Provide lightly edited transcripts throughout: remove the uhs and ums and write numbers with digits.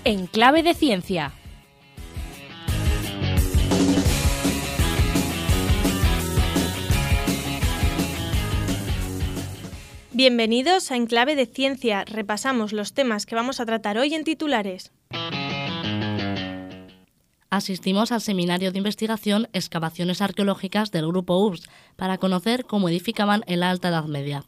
En Clave de Ciencia. Bienvenidos a En Clave de Ciencia. Repasamos los temas que vamos a tratar hoy en titulares. Asistimos al seminario de investigación Excavaciones Arqueológicas del Grupo URSS para conocer cómo edificaban en la Alta Edad Media.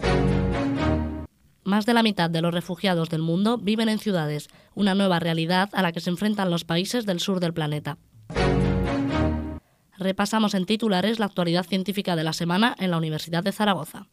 Más de la mitad de los refugiados del mundo viven en ciudades, una nueva realidad a la que se enfrentan los países del sur del planeta. Repasamos en titulares la actualidad científica de la semana en la Universidad de Zaragoza.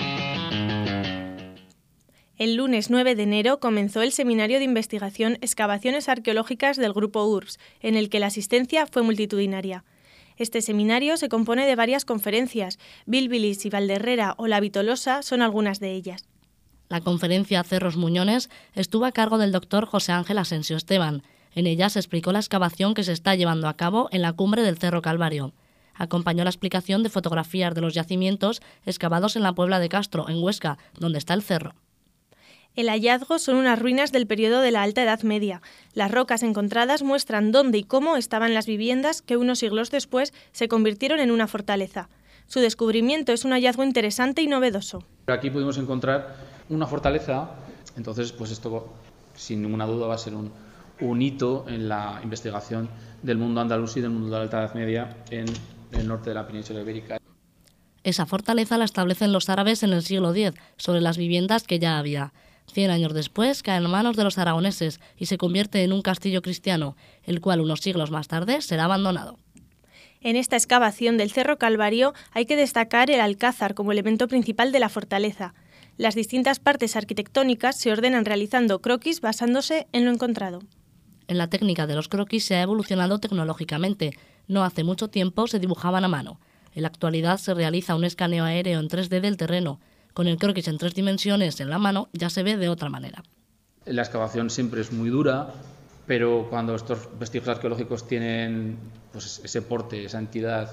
El lunes 9 de enero comenzó el seminario de investigación Excavaciones Arqueológicas del Grupo URSS, en el que la asistencia fue multitudinaria. Este seminario se compone de varias conferencias. Bilbilis y Valderrera o La Vitolosa son algunas de ellas. La conferencia Cerros Muñones estuvo a cargo del doctor José Ángel Asensio Esteban. En ella se explicó la excavación que se está llevando a cabo en la cumbre del Cerro Calvario. Acompañó la explicación de fotografías de los yacimientos excavados en la Puebla de Castro, en Huesca, donde está el cerro. El hallazgo son unas ruinas del periodo de la Alta Edad Media. Las rocas encontradas muestran dónde y cómo estaban las viviendas que unos siglos después se convirtieron en una fortaleza. Su descubrimiento es un hallazgo interesante y novedoso. Aquí pudimos encontrar una fortaleza, entonces pues esto sin ninguna duda va a ser un hito en la investigación del mundo andalusí, del mundo de la Alta Edad Media en el norte de la península ibérica. Esa fortaleza la establecen los árabes en el siglo X, sobre las viviendas que ya había. 100 años después cae en manos de los aragoneses y se convierte en un castillo cristiano, el cual unos siglos más tarde será abandonado. En esta excavación del Cerro Calvario hay que destacar el alcázar como elemento principal de la fortaleza. Las distintas partes arquitectónicas se ordenan realizando croquis basándose en lo encontrado. En la técnica de los croquis se ha evolucionado tecnológicamente. No hace mucho tiempo se dibujaban a mano. En la actualidad se realiza un escaneo aéreo en 3D del terreno. Con el croquis en 3 dimensiones en la mano ya se ve de otra manera. La excavación siempre es muy dura, pero cuando estos vestigios arqueológicos tienen pues, ese porte, esa entidad,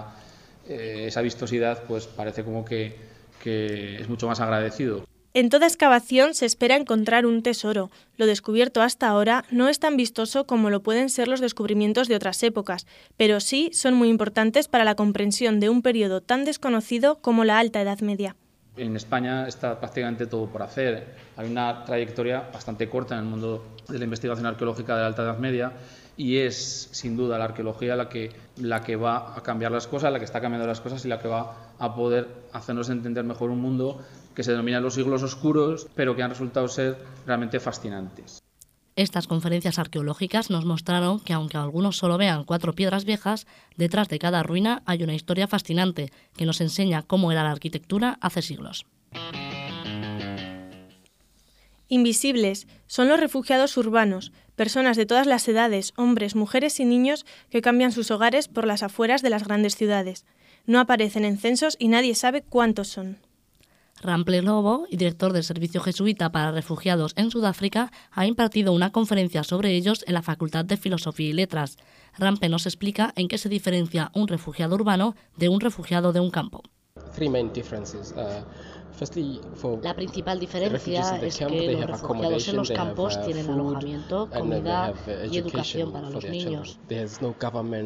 esa vistosidad, pues parece como que es mucho más agradecido. En toda excavación se espera encontrar un tesoro. Lo descubierto hasta ahora no es tan vistoso como lo pueden ser los descubrimientos de otras épocas, pero sí son muy importantes para la comprensión de un periodo tan desconocido como la Alta Edad Media. En España está prácticamente todo por hacer. Hay una trayectoria bastante corta en el mundo de la investigación arqueológica de la Alta Edad Media y es sin duda la arqueología la que va a cambiar las cosas, la que está cambiando las cosas y la que va a poder hacernos entender mejor un mundo que se denomina los siglos oscuros, pero que han resultado ser realmente fascinantes. Estas conferencias arqueológicas nos mostraron que aunque algunos solo vean 4 piedras viejas, detrás de cada ruina hay una historia fascinante que nos enseña cómo era la arquitectura hace siglos. Invisibles son los refugiados urbanos, personas de todas las edades, hombres, mujeres y niños que cambian sus hogares por las afueras de las grandes ciudades. No aparecen en censos y nadie sabe cuántos son. Rample Lobo, director del Servicio Jesuita para Refugiados en Sudáfrica, ha impartido una conferencia sobre ellos en la Facultad de Filosofía y Letras. Rample nos explica en qué se diferencia un refugiado urbano de un refugiado de un campo. La principal diferencia es que los refugiados en los campos tienen alojamiento, comida y educación para los niños. El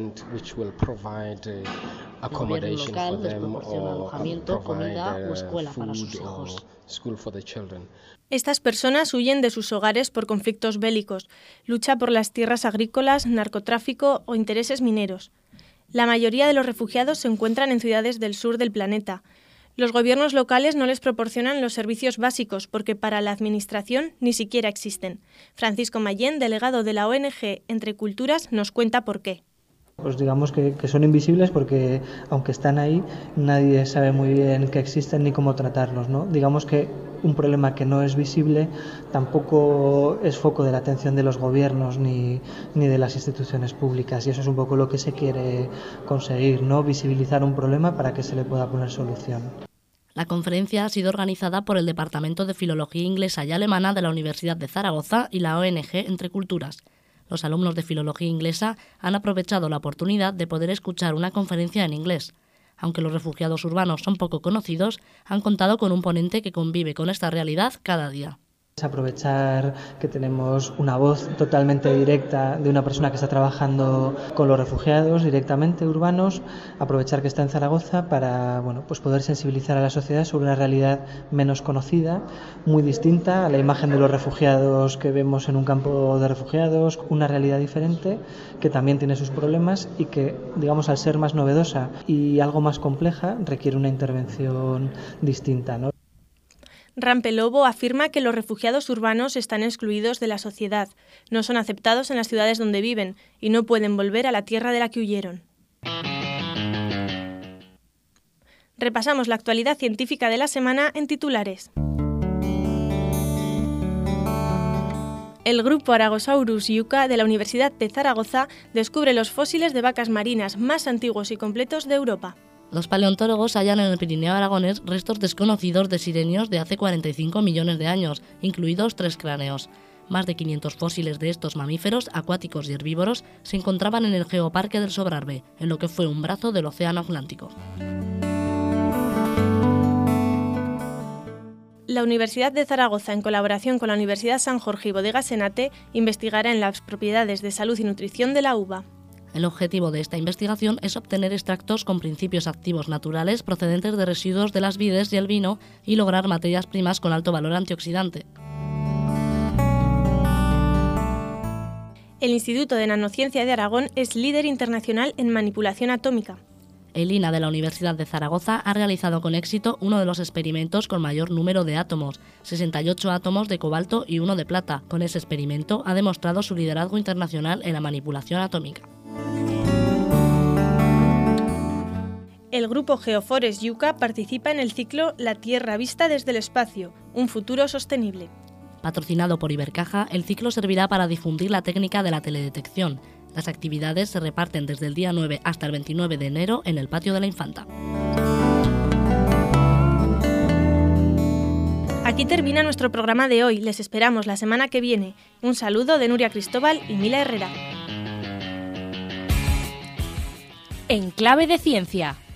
gobierno local les proporciona alojamiento, comida o escuela para sus hijos. Estas personas huyen de sus hogares por conflictos bélicos, lucha por las tierras agrícolas, narcotráfico o intereses mineros. La mayoría de los refugiados se encuentran en ciudades del sur del planeta. Los gobiernos locales no les proporcionan los servicios básicos porque para la administración ni siquiera existen. Francisco Mayén, delegado de la ONG Entre Culturas, nos cuenta por qué. Pues digamos que son invisibles porque aunque están ahí, nadie sabe muy bien que existen ni cómo tratarlos, ¿no? Digamos que un problema que no es visible tampoco es foco de la atención de los gobiernos ni de las instituciones públicas, y eso es un poco lo que se quiere conseguir, ¿no? Visibilizar un problema para que se le pueda poner solución. La conferencia ha sido organizada por el Departamento de Filología Inglesa y Alemana de la Universidad de Zaragoza y la ONG Entre Culturas. Los alumnos de Filología Inglesa han aprovechado la oportunidad de poder escuchar una conferencia en inglés. Aunque los refugiados urbanos son poco conocidos, han contado con un ponente que convive con esta realidad cada día. Aprovechar que tenemos una voz totalmente directa de una persona que está trabajando con los refugiados directamente urbanos, aprovechar que está en Zaragoza para pues poder sensibilizar a la sociedad sobre una realidad menos conocida, muy distinta a la imagen de los refugiados que vemos en un campo de refugiados, una realidad diferente que también tiene sus problemas y que, digamos, al ser más novedosa y algo más compleja, requiere una intervención distinta, ¿no? Rampe Lobo afirma que los refugiados urbanos están excluidos de la sociedad, no son aceptados en las ciudades donde viven y no pueden volver a la tierra de la que huyeron. Repasamos la actualidad científica de la semana en titulares. El grupo Aragosaurus yuca de la Universidad de Zaragoza descubre los fósiles de vacas marinas más antiguos y completos de Europa. Los paleontólogos hallan en el Pirineo aragonés restos desconocidos de sirenios de hace 45 millones de años, incluidos 3 cráneos. Más de 500 fósiles de estos mamíferos, acuáticos y herbívoros, se encontraban en el Geoparque del Sobrarbe, en lo que fue un brazo del Océano Atlántico. La Universidad de Zaragoza, en colaboración con la Universidad San Jorge y Bodegas Enate, investigará en las propiedades de salud y nutrición de la uva. El objetivo de esta investigación es obtener extractos con principios activos naturales procedentes de residuos de las vides y el vino y lograr materias primas con alto valor antioxidante. El Instituto de Nanociencia de Aragón es líder internacional en manipulación atómica. El INA de la Universidad de Zaragoza ha realizado con éxito uno de los experimentos con mayor número de átomos, 68 átomos de cobalto y 1 de plata. Con ese experimento ha demostrado su liderazgo internacional en la manipulación atómica. El grupo Geofores Yuca participa en el ciclo La Tierra vista desde el espacio, un futuro sostenible. Patrocinado por Ibercaja, el ciclo servirá para difundir la técnica de la teledetección. Las actividades se reparten desde el día 9 hasta el 29 de enero en el Patio de la Infanta. Aquí termina nuestro programa de hoy. Les esperamos la semana que viene. Un saludo de Nuria Cristóbal y Mila Herrera. En Clave de Ciencia.